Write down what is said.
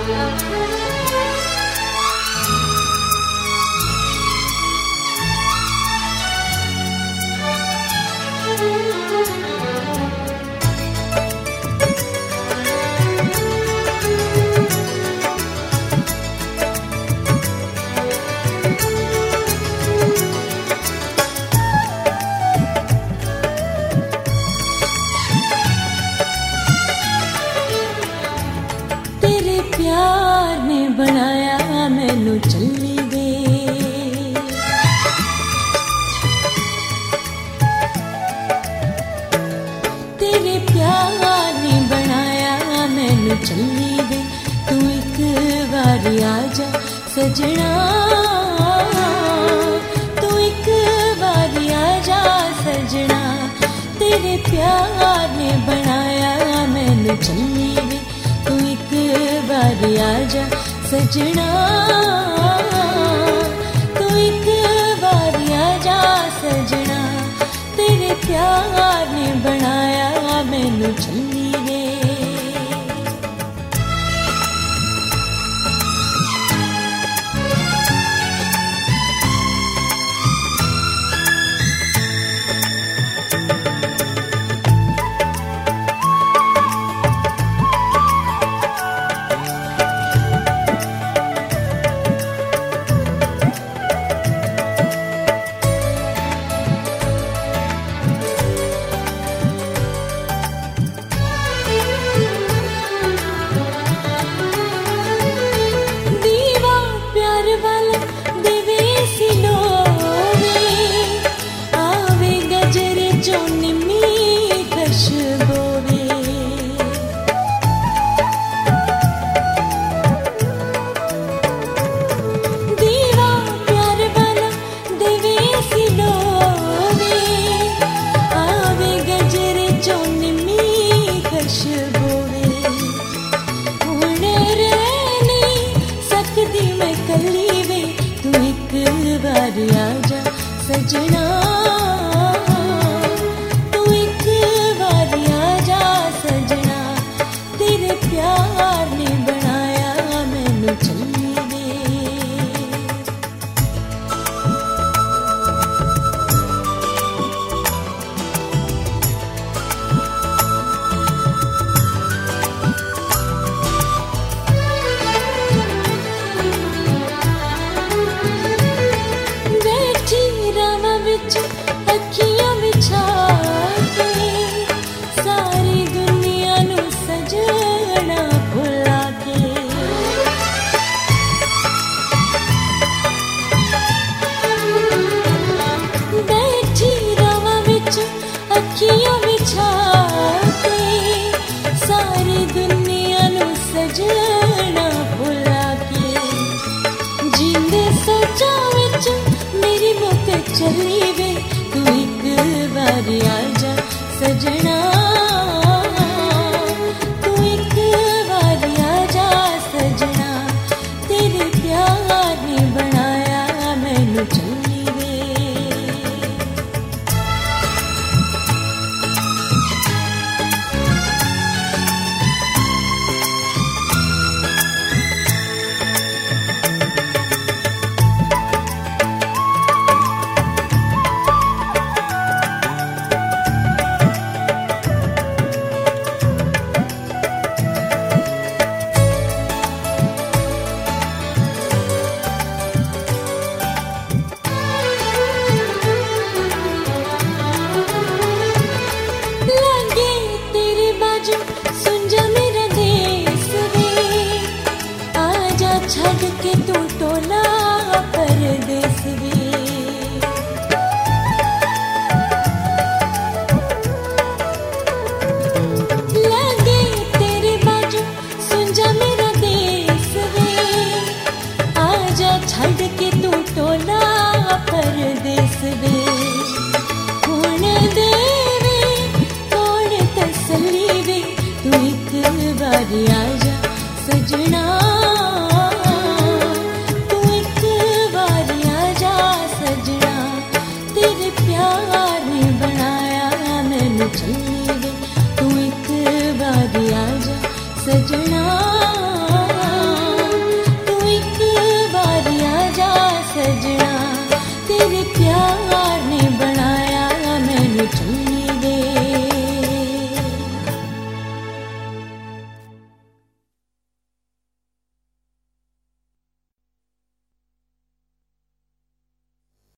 प्यार ने बनाया मैनू चली वे, तेरे प्यार ने बनाया मैनू चली वे। तू एक बारी आजा सजना, तू एक बारी आजा सजना, तेरे प्यार ने बनाया मैनू चली वे। तू एक बारी आजा सजना, तू एक बारी आजा सजना, तेरे प्यार ने बनाया मैनू चली वे। आजा सजना, तू एक बारी आजा सजना, तेरे प्यार ने बनाया मैनू चली वे। अखियां बिछा के सारी दुनिया नू सजना भुला के, बैठी रवा बिच अखियां बिछा के सारी दुनिया नू सजना भुला के, जींदे सोचा विच मेरी मुक चली वे। तू एक बारी आजा सजना, तू एक बारी आजा सजना, तेरे प्यार ने बनाया मैनू चली वे। छड़ के तू टोला परदेस वे, लगे तेरे बाजू सुन जा मेरा देश वे, आजा छड़ के तू टोला परदेस वे। कौन देवे कौन तसल्ली वे, तू एक बारी आजा सजना, चली वे। तू एक बारी आजा सजना। प्यार